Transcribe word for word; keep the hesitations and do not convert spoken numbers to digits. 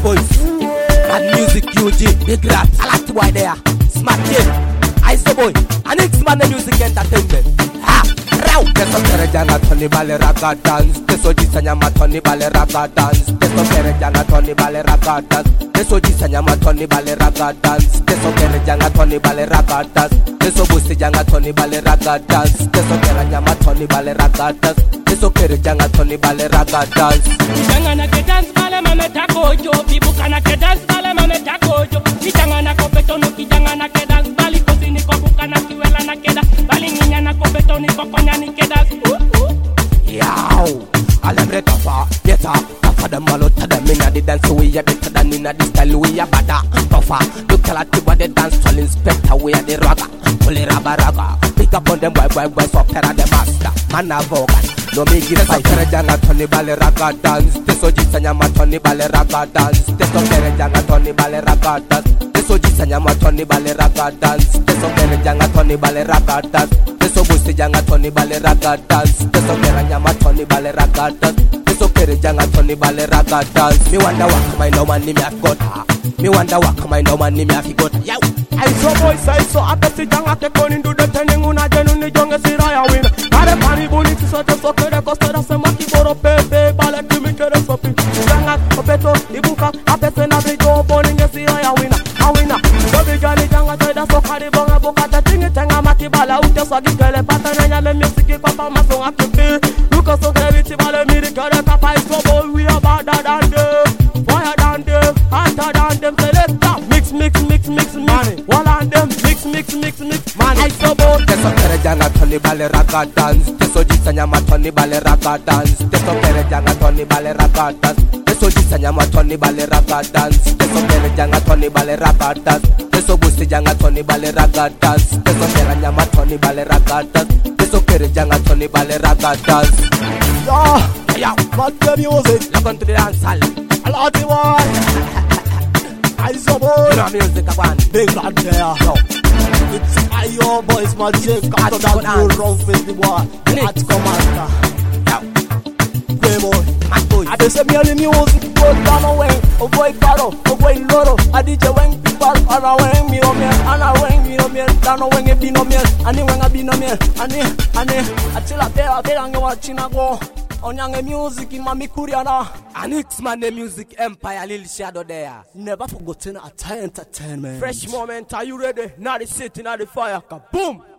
boys. Mad music U G, big rat, I like the boy there. Smart kid, Ice boy, and X man the music entertainment. Ha, raw. Teso kere janga Tony Bale raga dance. Teso jisanya ma Tony Bale raga dance. Teso kere janga Tony Bale raga dance. Teso jisanya ma Tony Bale raga dance. Teso kere janga Tony Bale raga dance. Teso busi janga Tony Bale raga dance. Teso kere janga Tony Bale raga dance. Teso kere janga Tony Bale raga dance. Janga na ke dance bale mame takojo. Bibuka na ke dance bale mame takojo. Janga na kopeto no ki janga na ke dance bali kosi ni kokuka na kiwela na ke dance bali nginya na kopeto ni kokonya ni ke dance. Yow, alemre tofa, yeta, tofa the malo to the mina the dance we are better than in the style we are bada. Tofa, look at the body dance all inspector we are the raga, fully raga raga. Pick up on them boy boy boy so pera the master, man a vogan. No me give fight kere janga Tony Bale raga dance. Teso jisanya ma Tony Bale raga dance. Teso kere janga Tony Bale raga dance. Teso jisanya ma Tony Bale raga dance. Teso kere janga Tony Bale raga dance. Teso busi janga Tony Bale raga dance. Teso kere janga Tony Bale raga dance. Teso kere janga Tony Bale raga dance. Me wonder what my no man ni me have got. Me wonder what my no man ni me have got. Yow. I saw boys, I saw at the sit down at the corner do the turning on a genuine the youngest Siraya win. Are pani boni to such a socket, a costa da semaki for a pepe, ballet to make a sopping. Janga, a peto, the buka, a peto, and a big old boning a Siraya winner. A winner. The big Johnny Janga said that's so carry bonga boca, the thing is Tanga Maki Bala, who just like a pattern and the music papa maso at the pay. Look us so gravity, Bala, Mirica, Papa is trouble, we are bad than them. Fire than them, hotter than them, selector. Mix, mix, mix, mix, mix. One on them, mix, mix, mix, mix. Man, I so bold. Teso kere janga Tony Bale raga dance. Teso jisanya ma Tony Bale raga dance. Teso kere janga Tony Bale raga dance. Teso jisanya ma Tony Bale raga dance. Teso kere janga Tony Bale raga dance. Teso busi janga Tony Bale raga dance. Teso kere janga Tony Bale raga dance. Teso kere janga Tony Bale raga dance. Yo, Yo, got the music. log on to the dance hall. A lot of boy. I so You bold. know music a one. Big lad there. Yo, It's I your boys, my chick. It's After Hot that, Dance. you run with the boy. Nick. Hot commander. yo, Playboy. mad boys. I just me the music go down away. Oh boy, caro. Oh boy, loro. I did you when people are away me on me. And I wang me on me. Down away me be no me. And when I be no me. And and I tell a bear, I bear and you watching I go. On young music in my Mikuriana. An X-Man the music empire, Lil Shadow there. Never forgotten a Thai entertainment. Fresh moment, are you ready? Now the city, now the fire. Kaboom!